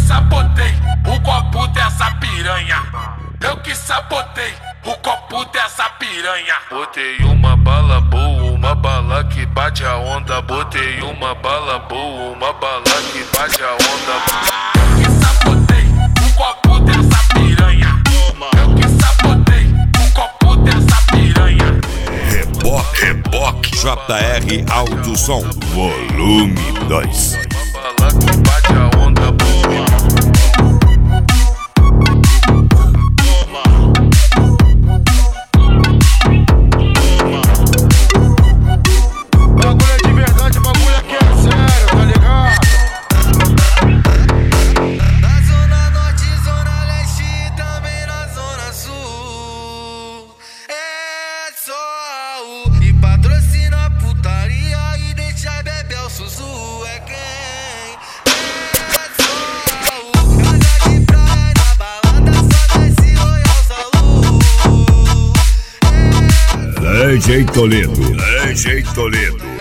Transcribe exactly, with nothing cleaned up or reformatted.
sabotei o copo dessa piranha. Eu que sabotei o copo dessa piranha. Botei uma bala boa, uma bala que bate a onda. Botei uma bala boa, uma bala que bate a onda. Eu que sabotei o copo dessa piranha. Eu que sabotei o copo dessa piranha. Reboque, reboque, J R Alto Som, volume dois. Uma bala que bate a onda boa. E patrocina a putaria e deixa beber o Suzu. É quem? É só o casa de praia na balada, só desce Royal Salu. D J Toledo, D J Toledo.